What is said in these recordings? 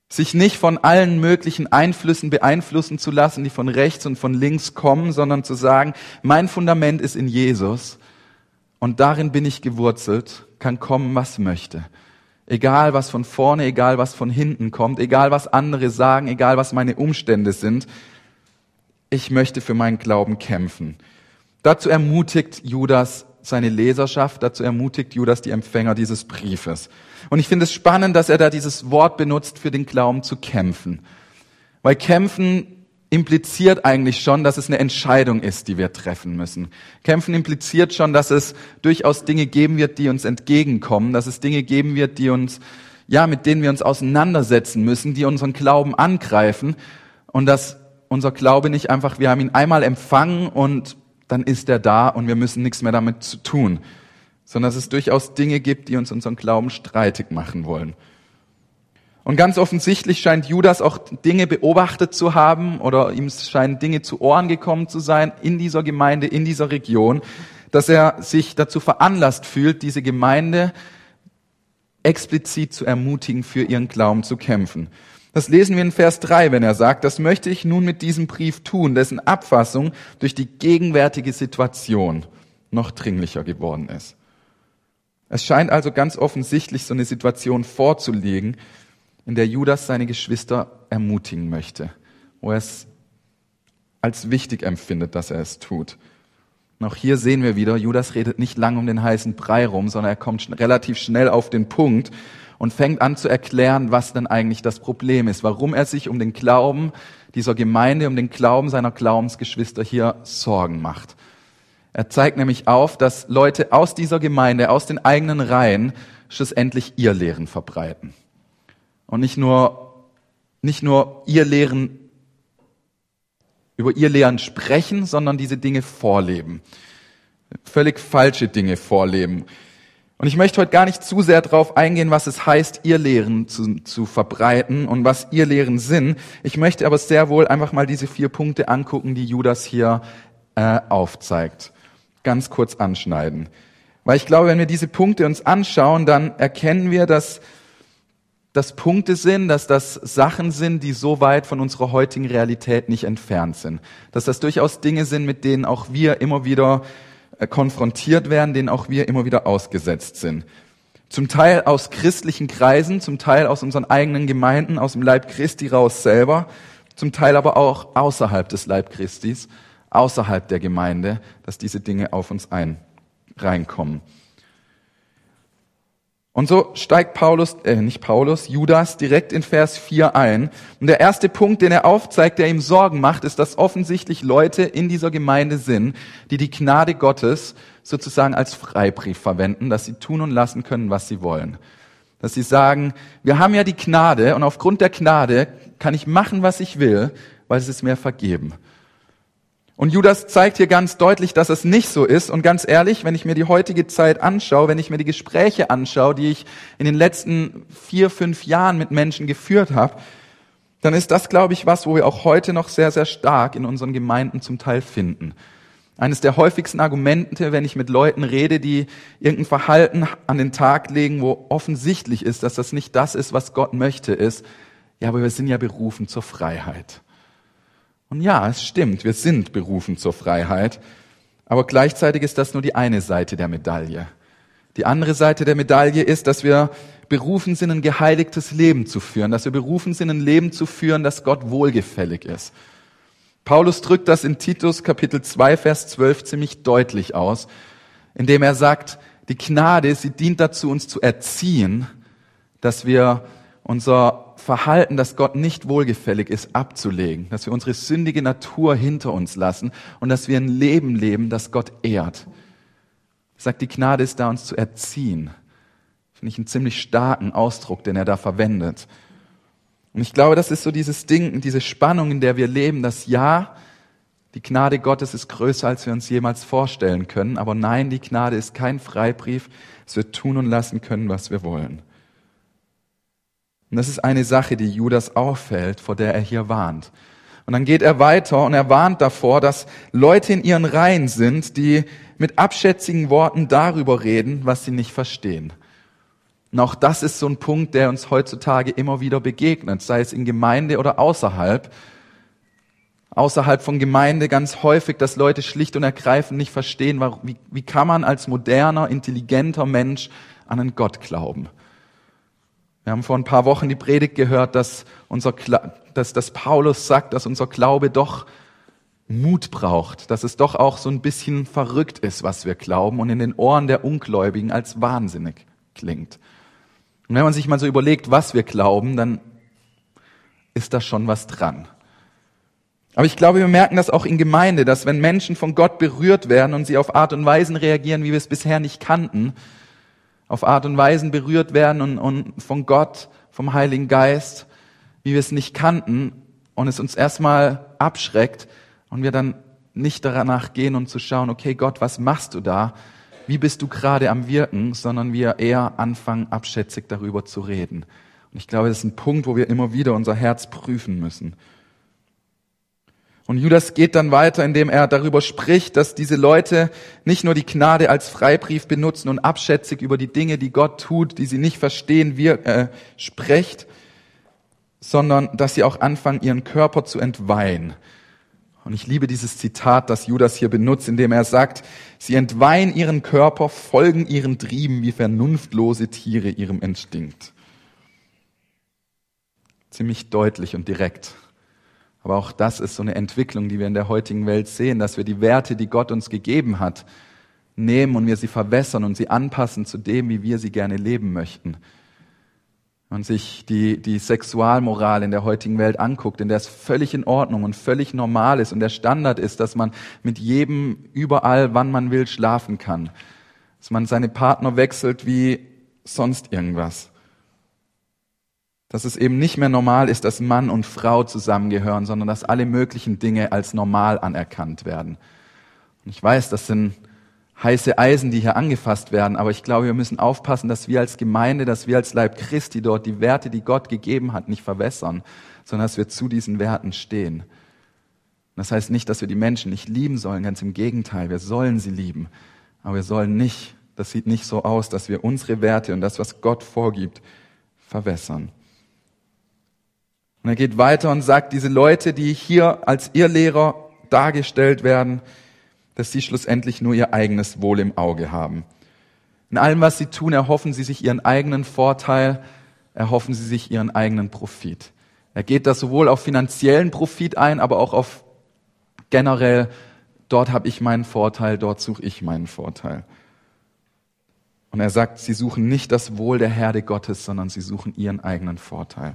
sich nicht von allen möglichen Einflüssen beeinflussen zu lassen, die von rechts und von links kommen, sondern zu sagen, mein Fundament ist in Jesus und darin bin ich gewurzelt, kann kommen, was möchte. Egal, was von vorne, egal, was von hinten kommt, egal, was andere sagen, egal, was meine Umstände sind, ich möchte für meinen Glauben kämpfen. Dazu ermutigt Judas seine Leserschaft, dazu ermutigt Judas die Empfänger dieses Briefes. Und ich finde es spannend, dass er da dieses Wort benutzt, für den Glauben zu kämpfen. Weil kämpfen impliziert eigentlich schon, dass es eine Entscheidung ist, die wir treffen müssen. Kämpfen impliziert schon, dass es durchaus Dinge geben wird, die uns entgegenkommen, dass es Dinge geben wird, die uns, mit denen wir uns auseinandersetzen müssen, die unseren Glauben angreifen und dass unser Glaube nicht einfach, wir haben ihn einmal empfangen und dann ist er da und wir müssen nichts mehr damit zu tun, sondern dass es durchaus Dinge gibt, die uns unseren Glauben streitig machen wollen. Und ganz offensichtlich scheint Judas auch Dinge beobachtet zu haben oder ihm scheinen Dinge zu Ohren gekommen zu sein in dieser Gemeinde, in dieser Region, dass er sich dazu veranlasst fühlt, diese Gemeinde explizit zu ermutigen, für ihren Glauben zu kämpfen. Das lesen wir in Vers 3, wenn er sagt, das möchte ich nun mit diesem Brief tun, dessen Abfassung durch die gegenwärtige Situation noch dringlicher geworden ist. Es scheint also ganz offensichtlich so eine Situation vorzulegen, in der Judas seine Geschwister ermutigen möchte, wo er es als wichtig empfindet, dass er es tut. Und auch hier sehen wir wieder, Judas redet nicht lang um den heißen Brei rum, sondern er kommt relativ schnell auf den Punkt und fängt an zu erklären, was denn eigentlich das Problem ist, warum er sich um den Glauben dieser Gemeinde, um den Glauben seiner Glaubensgeschwister hier Sorgen macht. Er zeigt nämlich auf, dass Leute aus dieser Gemeinde, aus den eigenen Reihen, schlussendlich Irrlehren verbreiten. Und nicht nur Irrlehren, über Irrlehren sprechen, sondern diese Dinge vorleben. Völlig falsche Dinge vorleben. Und ich möchte heute gar nicht zu sehr darauf eingehen, was es heißt, Irrlehren zu verbreiten und was Irrlehren sind. Ich möchte aber sehr wohl einfach mal diese 4 Punkte angucken, die Judas hier aufzeigt. Ganz kurz anschneiden. Weil ich glaube, wenn wir diese Punkte uns anschauen, dann erkennen wir, dass das Punkte sind, dass das Sachen sind, die so weit von unserer heutigen Realität nicht entfernt sind. Dass das durchaus Dinge sind, mit denen auch wir immer wieder konfrontiert werden, denen auch wir immer wieder ausgesetzt sind. Zum Teil aus christlichen Kreisen, zum Teil aus unseren eigenen Gemeinden, aus dem Leib Christi raus selber, zum Teil aber auch außerhalb des Leib Christis, außerhalb der Gemeinde, dass diese Dinge auf uns reinkommen. Und so steigt Judas direkt in Vers 4 ein. Und der erste Punkt, den er aufzeigt, der ihm Sorgen macht, ist, dass offensichtlich Leute in dieser Gemeinde sind, die die Gnade Gottes sozusagen als Freibrief verwenden, dass sie tun und lassen können, was sie wollen. Dass sie sagen, wir haben ja die Gnade und aufgrund der Gnade kann ich machen, was ich will, weil es ist mir vergeben. Und Judas zeigt hier ganz deutlich, dass es nicht so ist. Und ganz ehrlich, wenn ich mir die heutige Zeit anschaue, wenn ich mir die Gespräche anschaue, die ich in den letzten 4-5 Jahren mit Menschen geführt habe, dann ist das, glaube ich, was, wo wir auch heute noch sehr, sehr stark in unseren Gemeinden zum Teil finden. Eines der häufigsten Argumente, wenn ich mit Leuten rede, die irgendein Verhalten an den Tag legen, wo offensichtlich ist, dass das nicht das ist, was Gott möchte, ist, ja, aber wir sind ja berufen zur Freiheit. Und ja, es stimmt, wir sind berufen zur Freiheit, aber gleichzeitig ist das nur die eine Seite der Medaille. Die andere Seite der Medaille ist, dass wir berufen sind, ein geheiligtes Leben zu führen, dass wir berufen sind, ein Leben zu führen, das Gott wohlgefällig ist. Paulus drückt das in Titus Kapitel 2, Vers 12 ziemlich deutlich aus, indem er sagt, die Gnade, sie dient dazu, uns zu erziehen, dass wir unser Verhalten, das Gott nicht wohlgefällig ist, abzulegen, dass wir unsere sündige Natur hinter uns lassen und dass wir ein Leben leben, das Gott ehrt. Er sagt, die Gnade ist da, uns zu erziehen. Finde ich einen ziemlich starken Ausdruck, den er da verwendet. Und ich glaube, das ist so dieses Ding, diese Spannung, in der wir leben, dass ja, die Gnade Gottes ist größer, als wir uns jemals vorstellen können, aber nein, die Gnade ist kein Freibrief, dass wir tun und lassen können, was wir wollen. Und das ist eine Sache, die Judas auffällt, vor der er hier warnt. Und dann geht er weiter und er warnt davor, dass Leute in ihren Reihen sind, die mit abschätzigen Worten darüber reden, was sie nicht verstehen. Und auch das ist so ein Punkt, der uns heutzutage immer wieder begegnet, sei es in Gemeinde oder außerhalb. Außerhalb von Gemeinde ganz häufig, dass Leute schlicht und ergreifend nicht verstehen, wie kann man als moderner, intelligenter Mensch an einen Gott glauben. Wir haben vor ein paar Wochen die Predigt gehört, dass Paulus sagt, dass unser Glaube doch Mut braucht, dass es doch auch so ein bisschen verrückt ist, was wir glauben und in den Ohren der Ungläubigen als wahnsinnig klingt. Und wenn man sich mal so überlegt, was wir glauben, dann ist da schon was dran. Aber ich glaube, wir merken das auch in Gemeinde, dass wenn Menschen von Gott berührt werden und sie auf Art und Weisen reagieren, wie wir es bisher nicht kannten, auf Art und Weisen berührt werden und von Gott, vom Heiligen Geist, wie wir es nicht kannten und es uns erstmal abschreckt und wir dann nicht danach gehen und zu schauen, okay Gott, was machst du da? Wie bist du gerade am Wirken? Sondern wir eher anfangen, abschätzig darüber zu reden. Und ich glaube, das ist ein Punkt, wo wir immer wieder unser Herz prüfen müssen. Und Judas geht dann weiter, indem er darüber spricht, dass diese Leute nicht nur die Gnade als Freibrief benutzen und abschätzig über die Dinge, die Gott tut, die sie nicht verstehen, spricht, sondern dass sie auch anfangen, ihren Körper zu entweihen. Und ich liebe dieses Zitat, das Judas hier benutzt, indem er sagt, sie entweihen ihren Körper, folgen ihren Trieben wie vernunftlose Tiere ihrem Instinkt. Ziemlich deutlich und direkt. Aber auch das ist so eine Entwicklung, die wir in der heutigen Welt sehen, dass wir die Werte, die Gott uns gegeben hat, nehmen und wir sie verwässern und sie anpassen zu dem, wie wir sie gerne leben möchten. Und sich die Sexualmoral in der heutigen Welt anguckt, in der es völlig in Ordnung und völlig normal ist und der Standard ist, dass man mit jedem überall, wann man will, schlafen kann. Dass man seine Partner wechselt wie sonst irgendwas. Dass es eben nicht mehr normal ist, dass Mann und Frau zusammengehören, sondern dass alle möglichen Dinge als normal anerkannt werden. Und ich weiß, das sind heiße Eisen, die hier angefasst werden, aber ich glaube, wir müssen aufpassen, dass wir als Gemeinde, dass wir als Leib Christi dort die Werte, die Gott gegeben hat, nicht verwässern, sondern dass wir zu diesen Werten stehen. Das heißt nicht, dass wir die Menschen nicht lieben sollen, ganz im Gegenteil, wir sollen sie lieben, aber wir sollen nicht, das sieht nicht so aus, dass wir unsere Werte und das, was Gott vorgibt, verwässern. Und er geht weiter und sagt, diese Leute, die hier als Irrlehrer dargestellt werden, dass sie schlussendlich nur ihr eigenes Wohl im Auge haben. In allem, was sie tun, erhoffen sie sich ihren eigenen Vorteil, erhoffen sie sich ihren eigenen Profit. Er geht da sowohl auf finanziellen Profit ein, aber auch auf generell, dort habe ich meinen Vorteil, dort suche ich meinen Vorteil. Und er sagt, sie suchen nicht das Wohl der Herde Gottes, sondern sie suchen ihren eigenen Vorteil.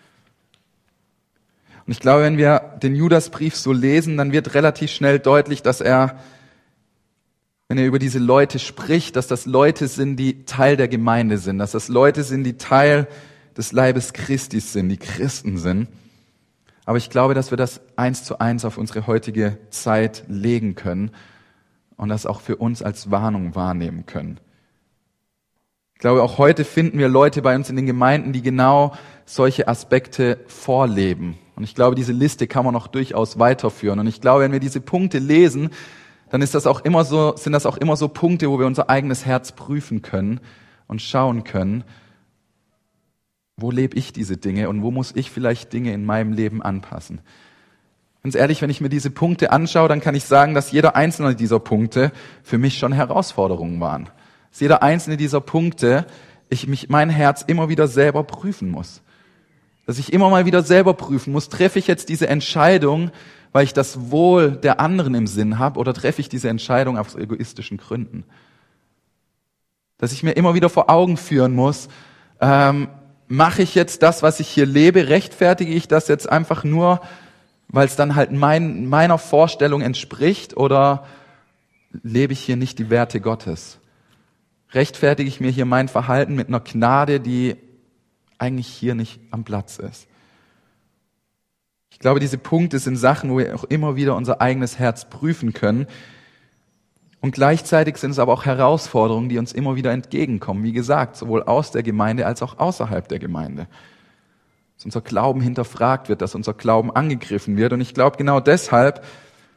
Und ich glaube, wenn wir den Judasbrief so lesen, dann wird relativ schnell deutlich, dass wenn er über diese Leute spricht, dass das Leute sind, die Teil der Gemeinde sind, dass das Leute sind, die Teil des Leibes Christi sind, die Christen sind. Aber ich glaube, dass wir das 1:1 auf unsere heutige Zeit legen können und das auch für uns als Warnung wahrnehmen können. Ich glaube, auch heute finden wir Leute bei uns in den Gemeinden, die genau solche Aspekte vorleben. Und ich glaube, diese Liste kann man noch durchaus weiterführen. Und ich glaube, wenn wir diese Punkte lesen, dann sind das auch immer so Punkte, wo wir unser eigenes Herz prüfen können und schauen können, wo lebe ich diese Dinge und wo muss ich vielleicht Dinge in meinem Leben anpassen. Ganz ehrlich, wenn ich mir diese Punkte anschaue, dann kann ich sagen, dass jeder einzelne dieser Punkte für mich schon Herausforderungen waren. Dass jeder einzelne dieser Punkte, mein Herz immer wieder selber prüfen muss. Dass ich immer mal wieder selber prüfen muss, treffe ich jetzt diese Entscheidung, weil ich das Wohl der anderen im Sinn habe, oder treffe ich diese Entscheidung aus egoistischen Gründen? Dass ich mir immer wieder vor Augen führen muss, mache ich jetzt das, was ich hier lebe, rechtfertige ich das jetzt einfach nur, weil es dann halt meiner Vorstellung entspricht, oder lebe ich hier nicht die Werte Gottes? Rechtfertige ich mir hier mein Verhalten mit einer Gnade, die eigentlich hier nicht am Platz ist? Ich glaube, diese Punkte sind Sachen, wo wir auch immer wieder unser eigenes Herz prüfen können. Und gleichzeitig sind es aber auch Herausforderungen, die uns immer wieder entgegenkommen. Wie gesagt, sowohl aus der Gemeinde als auch außerhalb der Gemeinde. Dass unser Glauben hinterfragt wird, dass unser Glauben angegriffen wird. Und ich glaube, genau deshalb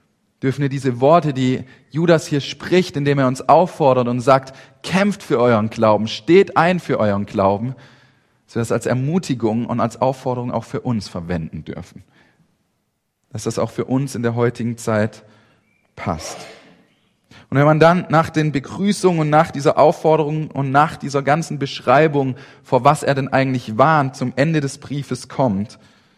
dürfen wir diese Worte, die Judas hier spricht, indem er uns auffordert und sagt, kämpft für euren Glauben, steht ein für euren Glauben, dass wir das als Ermutigung und als Aufforderung auch für uns verwenden dürfen. Dass das auch für uns in der heutigen Zeit passt. Und wenn man dann nach den Begrüßungen und nach dieser Aufforderung und nach dieser ganzen Beschreibung, vor was er denn eigentlich warnt, zum Ende des Briefes kommt,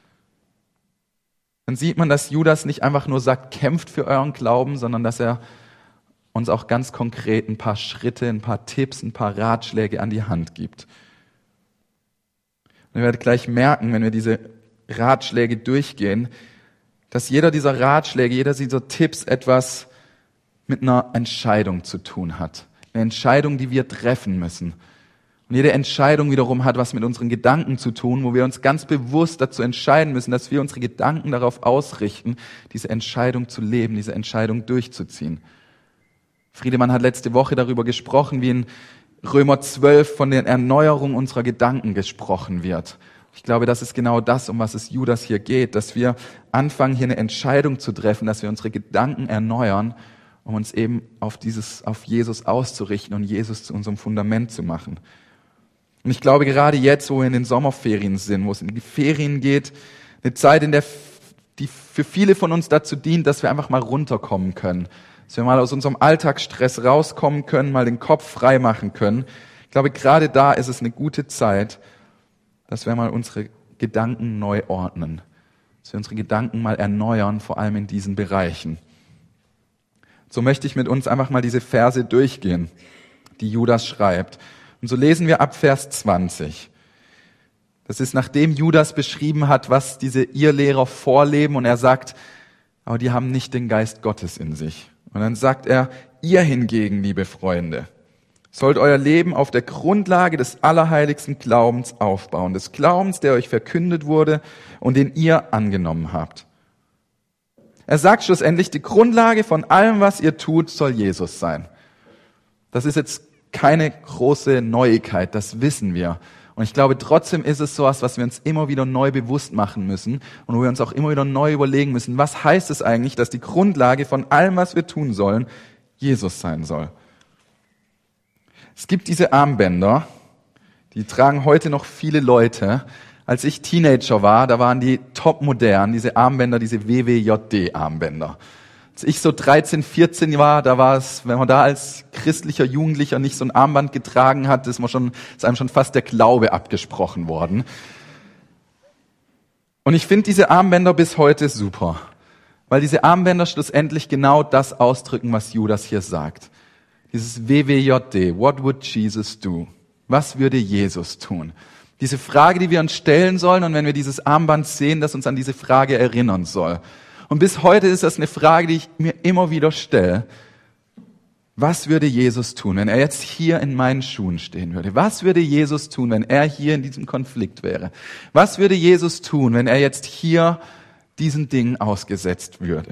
dann sieht man, dass Judas nicht einfach nur sagt, kämpft für euren Glauben, sondern dass er uns auch ganz konkret ein paar Schritte, ein paar Tipps, ein paar Ratschläge an die Hand gibt. Und ihr werdet gleich merken, wenn wir diese Ratschläge durchgehen, dass jeder dieser Ratschläge, jeder dieser Tipps etwas mit einer Entscheidung zu tun hat. Eine Entscheidung, die wir treffen müssen. Und jede Entscheidung wiederum hat was mit unseren Gedanken zu tun, wo wir uns ganz bewusst dazu entscheiden müssen, dass wir unsere Gedanken darauf ausrichten, diese Entscheidung zu leben, diese Entscheidung durchzuziehen. Friedemann hat letzte Woche darüber gesprochen, wie in Römer 12 von der Erneuerung unserer Gedanken gesprochen wird. Ich glaube, das ist genau das, um was es Judas hier geht, dass wir anfangen, hier eine Entscheidung zu treffen, dass wir unsere Gedanken erneuern, um uns eben auf Jesus auszurichten und Jesus zu unserem Fundament zu machen. Und ich glaube, gerade jetzt, wo wir in den Sommerferien sind, wo es in die Ferien geht, eine Zeit, in der die für viele von uns dazu dient, dass wir einfach mal runterkommen können, dass wir mal aus unserem Alltagsstress rauskommen können, mal den Kopf frei machen können. Ich glaube, gerade da ist es eine gute Zeit, dass wir mal unsere Gedanken neu ordnen, dass wir unsere Gedanken mal erneuern, vor allem in diesen Bereichen. So möchte ich mit uns einfach mal diese Verse durchgehen, die Judas schreibt. Und so lesen wir ab Vers 20. Das ist, nachdem Judas beschrieben hat, was diese Irrlehrer vorleben, und er sagt, aber die haben nicht den Geist Gottes in sich. Und dann sagt er, ihr hingegen, liebe Freunde, sollt euer Leben auf der Grundlage des allerheiligsten Glaubens aufbauen, des Glaubens, der euch verkündet wurde und den ihr angenommen habt. Er sagt schlussendlich, die Grundlage von allem, was ihr tut, soll Jesus sein. Das ist jetzt keine große Neuigkeit, das wissen wir. Und ich glaube, trotzdem ist es sowas, was wir uns immer wieder neu bewusst machen müssen und wo wir uns auch immer wieder neu überlegen müssen, was heißt es eigentlich, dass die Grundlage von allem, was wir tun sollen, Jesus sein soll. Es gibt diese Armbänder, die tragen heute noch viele Leute. Als ich Teenager war, da waren die top modern, diese Armbänder, diese WWJD-Armbänder. Als ich so 13, 14 war, da war es, wenn man da als christlicher Jugendlicher nicht so ein Armband getragen hat, ist einem schon fast der Glaube abgesprochen worden. Und ich finde diese Armbänder bis heute super, weil diese Armbänder schlussendlich genau das ausdrücken, was Judas hier sagt. Dieses WWJD, what would Jesus do? Was würde Jesus tun? Diese Frage, die wir uns stellen sollen, und wenn wir dieses Armband sehen, das uns an diese Frage erinnern soll. Und bis heute ist das eine Frage, die ich mir immer wieder stelle. Was würde Jesus tun, wenn er jetzt hier in meinen Schuhen stehen würde? Was würde Jesus tun, wenn er hier in diesem Konflikt wäre? Was würde Jesus tun, wenn er jetzt hier diesen Dingen ausgesetzt würde?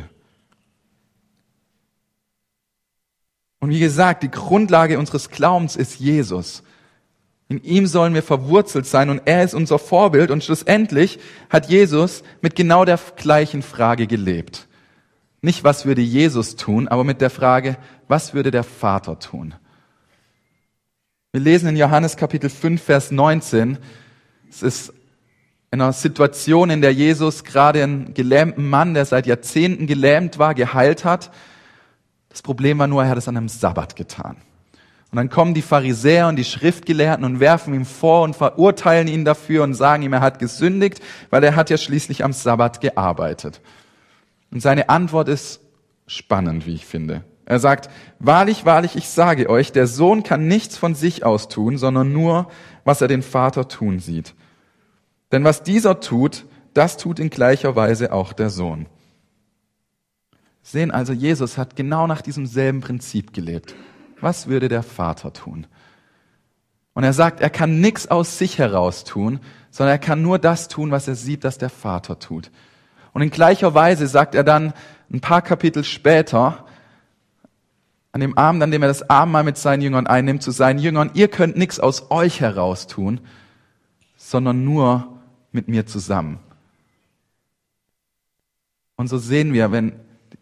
Und wie gesagt, die Grundlage unseres Glaubens ist Jesus. In ihm sollen wir verwurzelt sein und er ist unser Vorbild, und schlussendlich hat Jesus mit genau der gleichen Frage gelebt. Nicht, was würde Jesus tun, aber mit der Frage, was würde der Vater tun? Wir lesen in Johannes Kapitel 5, Vers 19, es ist in einer Situation, in der Jesus gerade einen gelähmten Mann, der seit Jahrzehnten gelähmt war, geheilt hat. Das Problem war nur, er hat es an einem Sabbat getan. Und dann kommen die Pharisäer und die Schriftgelehrten und werfen ihm vor und verurteilen ihn dafür und sagen ihm, er hat gesündigt, weil er hat ja schließlich am Sabbat gearbeitet. Und seine Antwort ist spannend, wie ich finde. Er sagt, wahrlich, wahrlich, ich sage euch, der Sohn kann nichts von sich aus tun, sondern nur, was er den Vater tun sieht. Denn was dieser tut, das tut in gleicher Weise auch der Sohn. Sehen also, Jesus hat genau nach diesem selben Prinzip gelebt. Was würde der Vater tun? Und er sagt, er kann nichts aus sich heraus tun, sondern er kann nur das tun, was er sieht, dass der Vater tut. Und in gleicher Weise sagt er dann ein paar Kapitel später, an dem Abend, an dem er das Abendmahl mit seinen Jüngern einnimmt, zu seinen Jüngern, ihr könnt nichts aus euch heraus tun, sondern nur mit mir zusammen. Und so sehen wir, wenn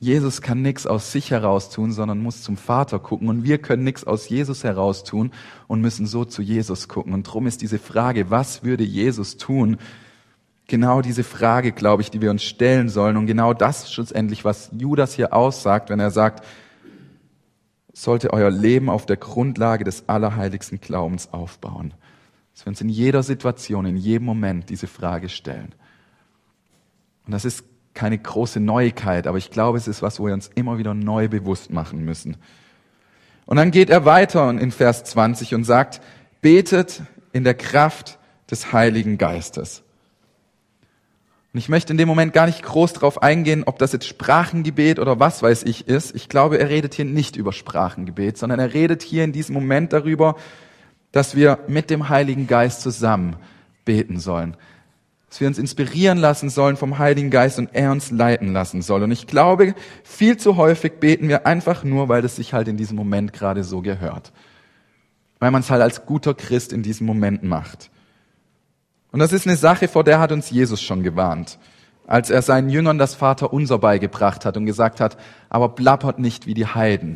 Jesus kann nichts aus sich heraus tun, sondern muss zum Vater gucken. Und wir können nichts aus Jesus heraus tun und müssen so zu Jesus gucken. Und drum ist diese Frage, was würde Jesus tun? Genau diese Frage, glaube ich, die wir uns stellen sollen. Und genau das schlussendlich, was Judas hier aussagt, wenn er sagt, sollte euer Leben auf der Grundlage des allerheiligsten Glaubens aufbauen. Dass wir uns in jeder Situation, in jedem Moment diese Frage stellen. Und das ist keine große Neuigkeit, aber ich glaube, es ist was, wo wir uns immer wieder neu bewusst machen müssen. Und dann geht er weiter in Vers 20 und sagt, betet in der Kraft des Heiligen Geistes. Und ich möchte in dem Moment gar nicht groß darauf eingehen, ob das jetzt Sprachengebet oder was weiß ich ist. Ich glaube, er redet hier nicht über Sprachengebet, sondern er redet hier in diesem Moment darüber, dass wir mit dem Heiligen Geist zusammen beten sollen. Dass wir uns inspirieren lassen sollen vom Heiligen Geist und er uns leiten lassen soll. Und ich glaube, viel zu häufig beten wir einfach nur, weil es sich halt in diesem Moment gerade so gehört. Weil man es halt als guter Christ in diesem Moment macht. Und das ist eine Sache, vor der hat uns Jesus schon gewarnt. Als er seinen Jüngern das Vaterunser beigebracht hat und gesagt hat, aber plappert nicht wie die Heiden.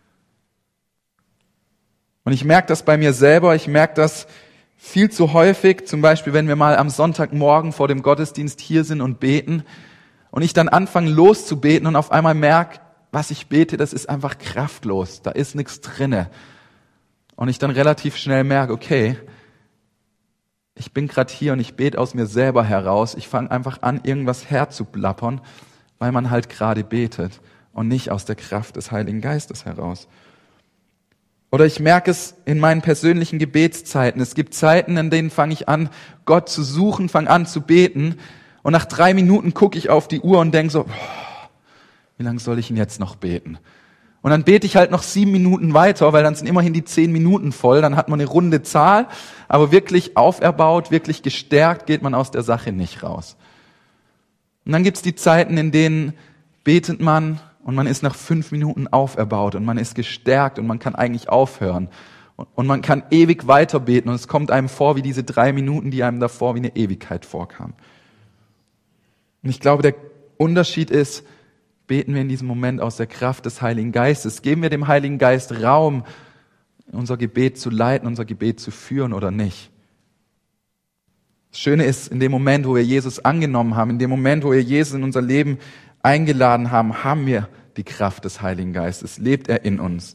Und ich merke das bei mir selber, ich merke das viel zu häufig, zum Beispiel, wenn wir mal am Sonntagmorgen vor dem Gottesdienst hier sind und beten und ich dann anfange loszubeten und auf einmal merke, was ich bete, das ist einfach kraftlos, da ist nichts drinne. Und ich dann relativ schnell merke, okay, ich bin gerade hier und ich bete aus mir selber heraus, ich fange einfach an, irgendwas herzuplappern, weil man halt gerade betet und nicht aus der Kraft des Heiligen Geistes heraus. Oder ich merke es in meinen persönlichen Gebetszeiten. Es gibt Zeiten, in denen fange ich an, Gott zu suchen, fange an zu beten. Und nach 3 Minuten gucke ich auf die Uhr und denke so, wie lange soll ich denn jetzt noch beten? Und dann bete ich halt noch 7 Minuten weiter, weil dann sind immerhin die 10 Minuten voll. Dann hat man eine runde Zahl, aber wirklich auferbaut, wirklich gestärkt geht man aus der Sache nicht raus. Und dann gibt's die Zeiten, in denen betet man und man ist nach 5 Minuten auferbaut und man ist gestärkt und man kann eigentlich aufhören. Und man kann ewig weiter beten und es kommt einem vor wie diese 3 Minuten, die einem davor wie eine Ewigkeit vorkamen. Und ich glaube, der Unterschied ist, beten wir in diesem Moment aus der Kraft des Heiligen Geistes? Geben wir dem Heiligen Geist Raum, unser Gebet zu leiten, unser Gebet zu führen oder nicht? Das Schöne ist, in dem Moment, wo wir Jesus angenommen haben, in dem Moment, wo wir Jesus in unser Leben eingeladen haben, haben wir die Kraft des Heiligen Geistes, lebt er in uns.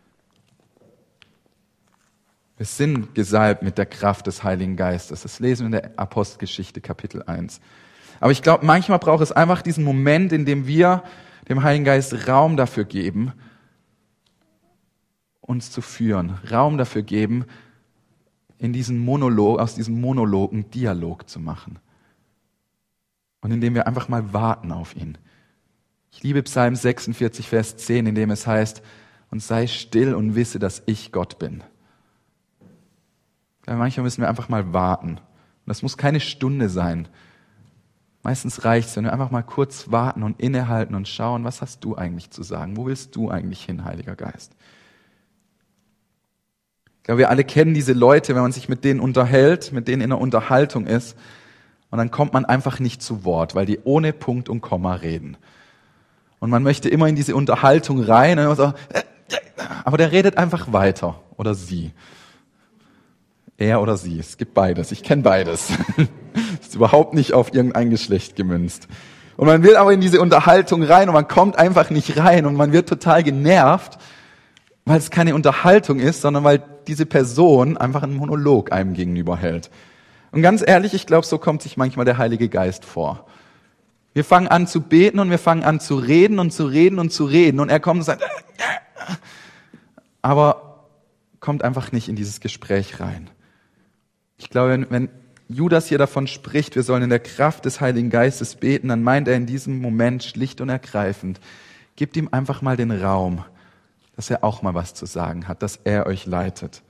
Wir sind gesalbt mit der Kraft des Heiligen Geistes. Das lesen wir in der Apostelgeschichte Kapitel 1. Aber ich glaube, manchmal braucht es einfach diesen Moment, in dem wir dem Heiligen Geist Raum dafür geben, uns zu führen. Raum dafür geben, in diesen Monolog, aus diesem Monolog einen Dialog zu machen. Und indem wir einfach mal warten auf ihn. Ich liebe Psalm 46, Vers 10, in dem es heißt, und sei still und wisse, dass ich Gott bin. Ja, manchmal müssen wir einfach mal warten. Und das muss keine Stunde sein. Meistens reicht es, wenn wir einfach mal kurz warten und innehalten und schauen, was hast du eigentlich zu sagen? Wo willst du eigentlich hin, Heiliger Geist? Ich glaube, wir alle kennen diese Leute, wenn man sich mit denen unterhält, mit denen in einer Unterhaltung ist, und dann kommt man einfach nicht zu Wort, weil die ohne Punkt und Komma reden. Und man möchte immer in diese Unterhaltung rein, und so, aber der redet einfach weiter. Oder sie. Er oder sie. Es gibt beides. Ich kenne beides. Ist überhaupt nicht auf irgendein Geschlecht gemünzt. Und man will aber in diese Unterhaltung rein und man kommt einfach nicht rein und man wird total genervt, weil es keine Unterhaltung ist, sondern weil diese Person einfach einen Monolog einem gegenüber hält. Und ganz ehrlich, ich glaube, so kommt sich manchmal der Heilige Geist vor. Wir fangen an zu beten und wir fangen an zu reden und zu reden und zu reden und er kommt und sagt, aber kommt einfach nicht in dieses Gespräch rein. Ich glaube, wenn Judas hier davon spricht, wir sollen in der Kraft des Heiligen Geistes beten, dann meint er in diesem Moment schlicht und ergreifend, gebt ihm einfach mal den Raum, dass er auch mal was zu sagen hat, dass er euch leitet.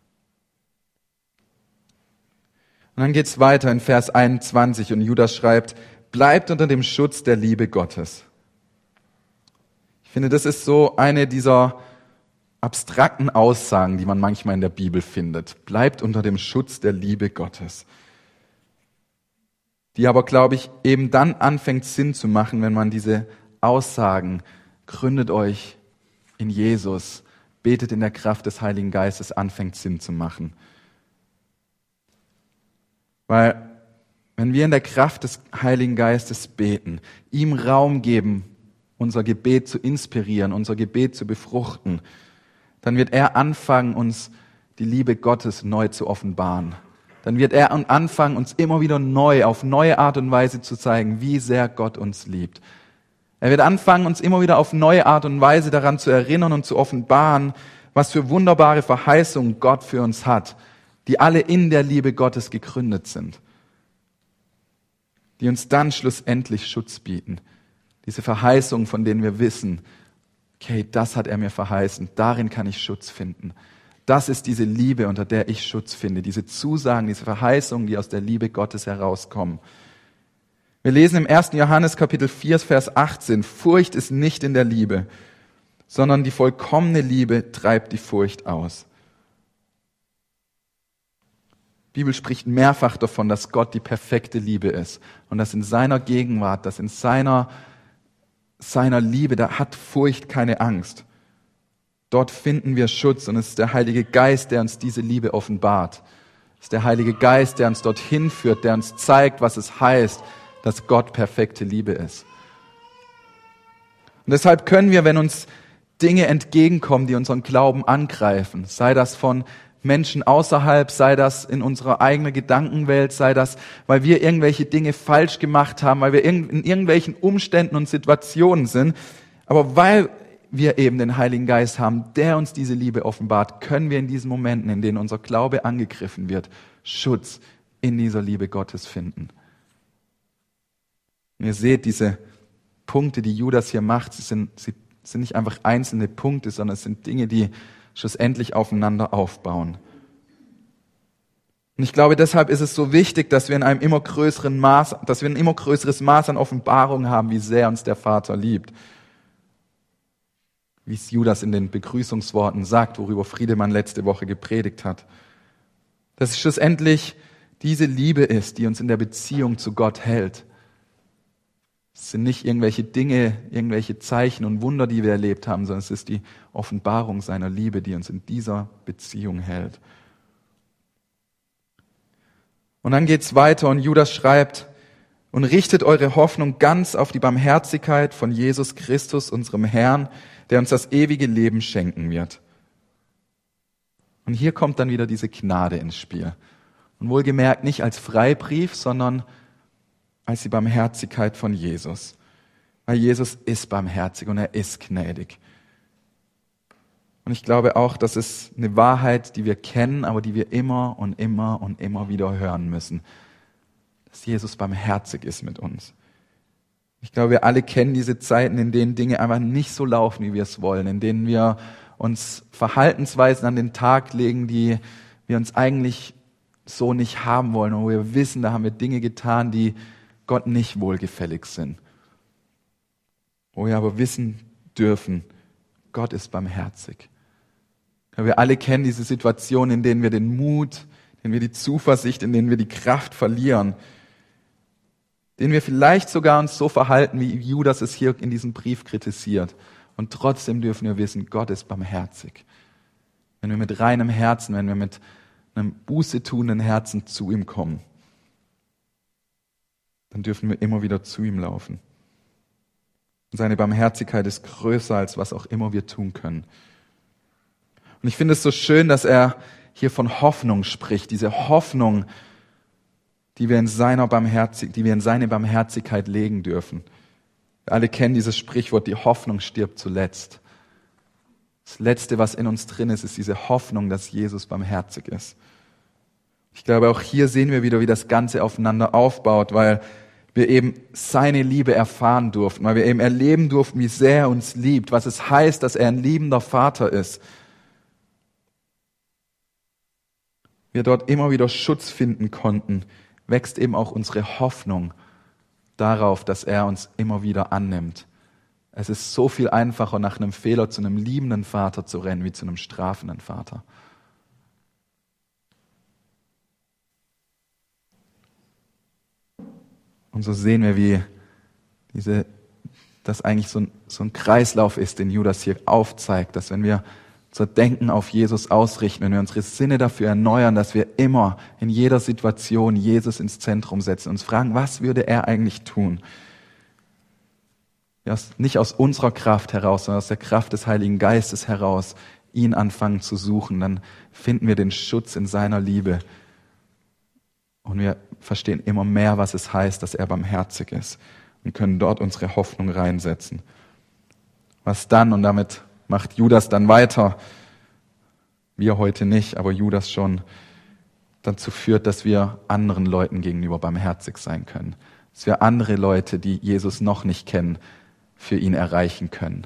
Und dann geht's weiter in Vers 21 und Judas schreibt, bleibt unter dem Schutz der Liebe Gottes. Ich finde, das ist so eine dieser abstrakten Aussagen, die man manchmal in der Bibel findet. Bleibt unter dem Schutz der Liebe Gottes. Die aber, glaube ich, eben dann anfängt Sinn zu machen, wenn man diese Aussagen, gründet euch in Jesus, betet in der Kraft des Heiligen Geistes, anfängt Sinn zu machen. Weil wenn wir in der Kraft des Heiligen Geistes beten, ihm Raum geben, unser Gebet zu inspirieren, unser Gebet zu befruchten, dann wird er anfangen, uns die Liebe Gottes neu zu offenbaren. Dann wird er anfangen, uns immer wieder neu, auf neue Art und Weise zu zeigen, wie sehr Gott uns liebt. Er wird anfangen, uns immer wieder auf neue Art und Weise daran zu erinnern und zu offenbaren, was für wunderbare Verheißungen Gott für uns hat, die alle in der Liebe Gottes gegründet sind, die uns dann schlussendlich Schutz bieten. Diese Verheißungen, von denen wir wissen, okay, das hat er mir verheißen, darin kann ich Schutz finden. Das ist diese Liebe, unter der ich Schutz finde, diese Zusagen, diese Verheißungen, die aus der Liebe Gottes herauskommen. Wir lesen im 1. Johannes Kapitel 4, Vers 18, Furcht ist nicht in der Liebe, sondern die vollkommene Liebe treibt die Furcht aus. Die Bibel spricht mehrfach davon, dass Gott die perfekte Liebe ist und dass in seiner Gegenwart, dass in seiner Liebe, da hat Furcht keine Angst. Dort finden wir Schutz und es ist der Heilige Geist, der uns diese Liebe offenbart. Es ist der Heilige Geist, der uns dorthin führt, der uns zeigt, was es heißt, dass Gott perfekte Liebe ist. Und deshalb können wir, wenn uns Dinge entgegenkommen, die unseren Glauben angreifen, sei das von Menschen außerhalb, sei das in unserer eigenen Gedankenwelt, sei das, weil wir irgendwelche Dinge falsch gemacht haben, weil wir in irgendwelchen Umständen und Situationen sind, aber weil wir eben den Heiligen Geist haben, der uns diese Liebe offenbart, können wir in diesen Momenten, in denen unser Glaube angegriffen wird, Schutz in dieser Liebe Gottes finden. Und ihr seht, diese Punkte, die Judas hier macht, sie sind nicht einfach einzelne Punkte, sondern es sind Dinge, die schlussendlich aufeinander aufbauen. Und ich glaube, deshalb ist es so wichtig, dass wir ein immer größeres Maß an Offenbarung haben, wie sehr uns der Vater liebt. Wie es Judas in den Begrüßungsworten sagt, worüber Friedemann letzte Woche gepredigt hat. Dass es schlussendlich diese Liebe ist, die uns in der Beziehung zu Gott hält. Es sind nicht irgendwelche Dinge, irgendwelche Zeichen und Wunder, die wir erlebt haben, sondern es ist die Offenbarung seiner Liebe, die uns in dieser Beziehung hält. Und dann geht's weiter und Judas schreibt, und richtet eure Hoffnung ganz auf die Barmherzigkeit von Jesus Christus, unserem Herrn, der uns das ewige Leben schenken wird. Und hier kommt dann wieder diese Gnade ins Spiel. Und wohlgemerkt nicht als Freibrief, sondern als die Barmherzigkeit von Jesus. Weil Jesus ist barmherzig und er ist gnädig. Und ich glaube auch, das ist eine Wahrheit, die wir kennen, aber die wir immer und immer und immer wieder hören müssen. Dass Jesus barmherzig ist mit uns. Ich glaube, wir alle kennen diese Zeiten, in denen Dinge einfach nicht so laufen, wie wir es wollen, in denen wir uns Verhaltensweisen an den Tag legen, die wir uns eigentlich so nicht haben wollen, und wo wir wissen, da haben wir Dinge getan, die Gott nicht wohlgefällig sind. Wo wir aber wissen dürfen, Gott ist barmherzig. Wir alle kennen diese Situation, in denen wir den Mut, in denen wir die Zuversicht, in denen wir die Kraft verlieren, denen wir vielleicht sogar uns so verhalten, wie Judas es hier in diesem Brief kritisiert. Und trotzdem dürfen wir wissen, Gott ist barmherzig. Wenn wir mit reinem Herzen, wenn wir mit einem bußetuenden Herzen zu ihm kommen, dann dürfen wir immer wieder zu ihm laufen. Und seine Barmherzigkeit ist größer, als was auch immer wir tun können. Und ich finde es so schön, dass er hier von Hoffnung spricht, diese Hoffnung, die wir in seine Barmherzigkeit legen dürfen. Wir alle kennen dieses Sprichwort, die Hoffnung stirbt zuletzt. Das Letzte, was in uns drin ist, ist diese Hoffnung, dass Jesus barmherzig ist. Ich glaube, auch hier sehen wir wieder, wie das Ganze aufeinander aufbaut, weil wir eben seine Liebe erfahren durften, weil wir eben erleben durften, wie sehr er uns liebt, was es heißt, dass er ein liebender Vater ist. Wir dort immer wieder Schutz finden konnten, wächst eben auch unsere Hoffnung darauf, dass er uns immer wieder annimmt. Es ist so viel einfacher, nach einem Fehler zu einem liebenden Vater zu rennen, wie zu einem strafenden Vater. Und so sehen wir, wie das eigentlich so ein Kreislauf ist, den Judas hier aufzeigt, dass wenn wir unser Denken auf Jesus ausrichten, wenn wir unsere Sinne dafür erneuern, dass wir immer in jeder Situation Jesus ins Zentrum setzen, uns fragen, was würde er eigentlich tun? Ja, nicht aus unserer Kraft heraus, sondern aus der Kraft des Heiligen Geistes heraus, ihn anfangen zu suchen, dann finden wir den Schutz in seiner Liebe. Und wir verstehen immer mehr, was es heißt, dass er barmherzig ist und können dort unsere Hoffnung reinsetzen. Was dann, und damit macht Judas dann weiter, wir heute nicht, aber Judas schon, dazu führt, dass wir anderen Leuten gegenüber barmherzig sein können. Dass wir andere Leute, die Jesus noch nicht kennen, für ihn erreichen können.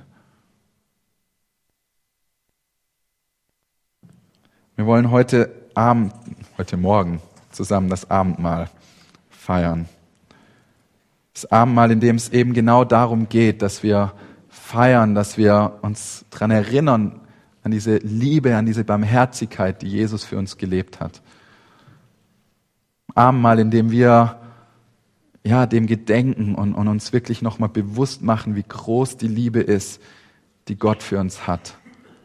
Wir wollen heute Morgen zusammen das Abendmahl feiern. Das Abendmahl, in dem es eben genau darum geht, dass wir feiern, dass wir uns daran erinnern, an diese Liebe, an diese Barmherzigkeit, die Jesus für uns gelebt hat. Abendmahl, in dem wir dem gedenken und uns wirklich nochmal bewusst machen, wie groß die Liebe ist, die Gott für uns hat.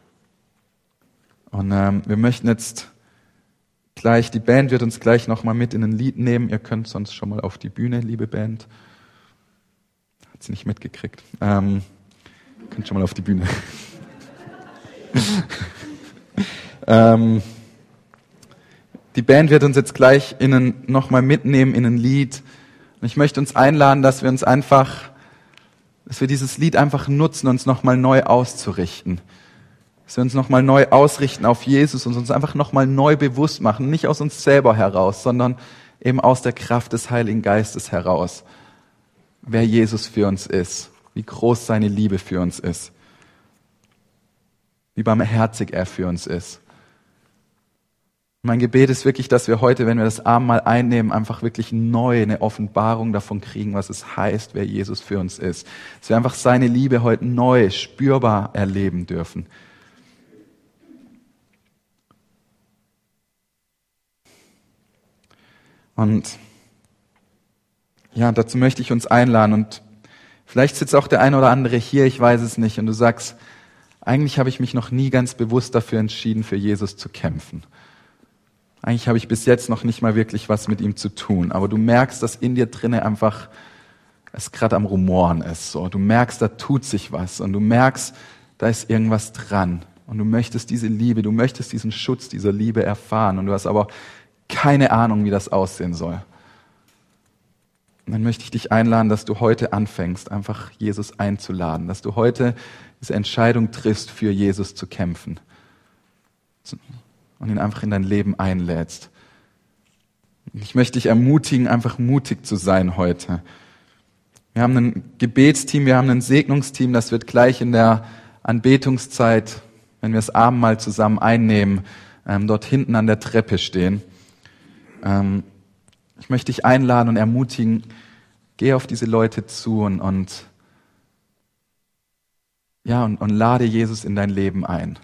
Und wir möchten jetzt gleich, die Band wird uns gleich nochmal mit in ein Lied nehmen. Ihr könnt sonst schon mal auf die Bühne, liebe Band. Hat sie nicht mitgekriegt. Könnt schon mal auf die Bühne. Die Band wird uns jetzt gleich nochmal mitnehmen in ein Lied. Und ich möchte uns einladen, dass wir dieses Lied einfach nutzen, uns nochmal neu auszurichten. Dass wir uns nochmal neu ausrichten auf Jesus und uns einfach nochmal neu bewusst machen. Nicht aus uns selber heraus, sondern eben aus der Kraft des Heiligen Geistes heraus. Wer Jesus für uns ist. Wie groß seine Liebe für uns ist. Wie barmherzig er für uns ist. Mein Gebet ist wirklich, dass wir heute, wenn wir das Abendmahl einnehmen, einfach wirklich neu eine Offenbarung davon kriegen, was es heißt, wer Jesus für uns ist. Dass wir einfach seine Liebe heute neu, spürbar erleben dürfen. Und dazu möchte ich uns einladen. Und vielleicht sitzt auch der eine oder andere hier, ich weiß es nicht, und du sagst, eigentlich habe ich mich noch nie ganz bewusst dafür entschieden, für Jesus zu kämpfen. Eigentlich habe ich bis jetzt noch nicht mal wirklich was mit ihm zu tun. Aber du merkst, dass in dir drinne einfach es gerade am Rumoren ist. So. Du merkst, da tut sich was. Und du merkst, da ist irgendwas dran. Und du möchtest diese Liebe, du möchtest diesen Schutz dieser Liebe erfahren. Und du hast aber keine Ahnung, wie das aussehen soll. Und dann möchte ich dich einladen, dass du heute anfängst, einfach Jesus einzuladen. Dass du heute diese Entscheidung triffst, für Jesus zu kämpfen. Und ihn einfach in dein Leben einlädst. Ich möchte dich ermutigen, einfach mutig zu sein heute. Wir haben ein Gebetsteam, wir haben ein Segnungsteam, das wird gleich in der Anbetungszeit, wenn wir das Abendmahl zusammen einnehmen, dort hinten an der Treppe stehen. Ich möchte dich einladen und ermutigen, geh auf diese Leute zu und lade Jesus in dein Leben ein.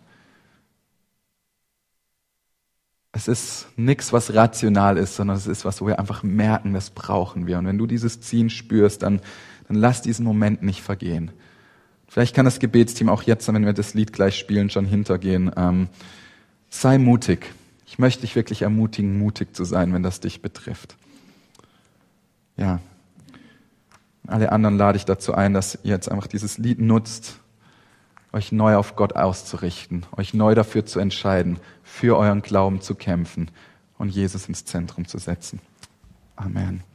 Es ist nichts, was rational ist, sondern es ist was, wo wir einfach merken, das brauchen wir. Und wenn du dieses Ziehen spürst, dann lass diesen Moment nicht vergehen. Vielleicht kann das Gebetsteam auch jetzt, wenn wir das Lied gleich spielen, schon hintergehen. Sei mutig. Ich möchte dich wirklich ermutigen, mutig zu sein, wenn das dich betrifft. Ja. Alle anderen lade ich dazu ein, dass ihr jetzt einfach dieses Lied nutzt, euch neu auf Gott auszurichten, euch neu dafür zu entscheiden, für euren Glauben zu kämpfen und Jesus ins Zentrum zu setzen. Amen.